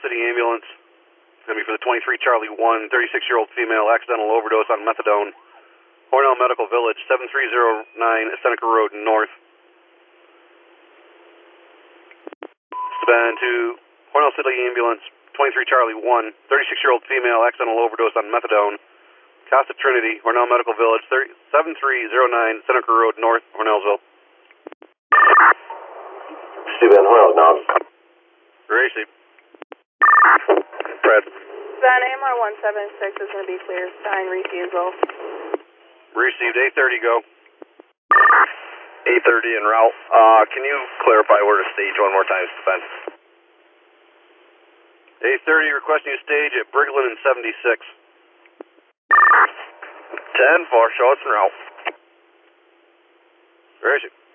City ambulance. It's going to be for the 23 Charlie 1, 36-year-old female, accidental overdose on methadone. Hornell Medical Village, 7309 Seneca Road North. Suban to Hornell City ambulance, 23 Charlie 1, 36-year-old female, accidental overdose on methadone. Casa Trinity, Hornell Medical Village, 7309 Seneca Road North, Hornellsville. Suban, Hornell, now. Racing. Fred. Suban, AMR 176 is going to be clear. Sign refusal. Received, 830, go. 830 en route. Can you clarify where to stage one more time, Suban? 830, requesting a stage at Brigland and 76. 10, 4 shots en route. Racing.